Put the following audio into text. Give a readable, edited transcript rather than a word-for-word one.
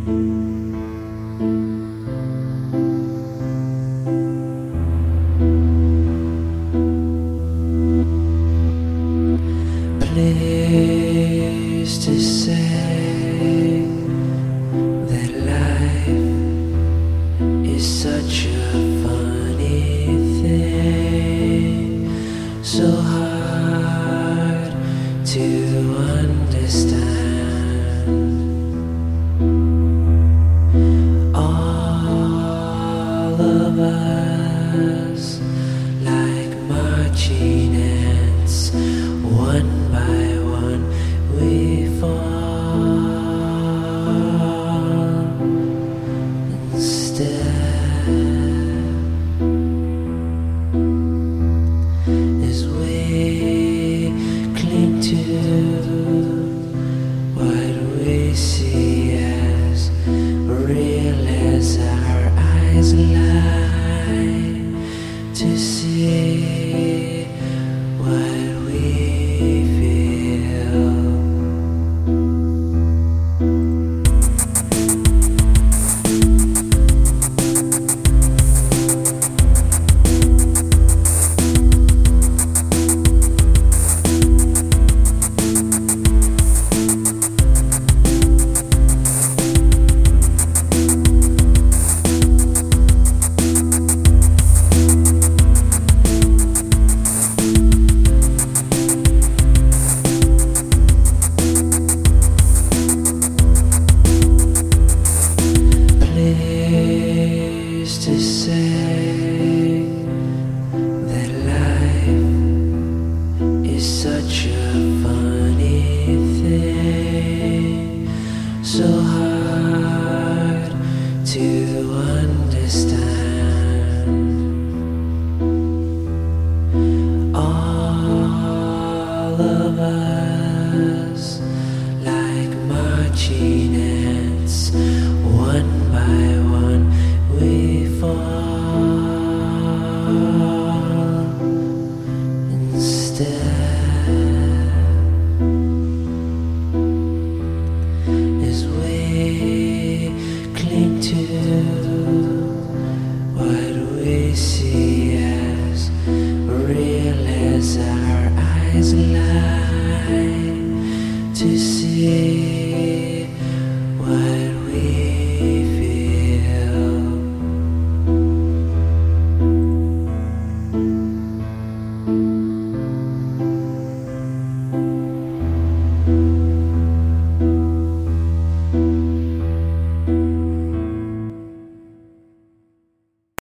Pleased to say that life is such a funny thing, so hard to understand. All of us, like marching ants, one by one we fall. Instead, as we cling to what we see as real as our eyes lie.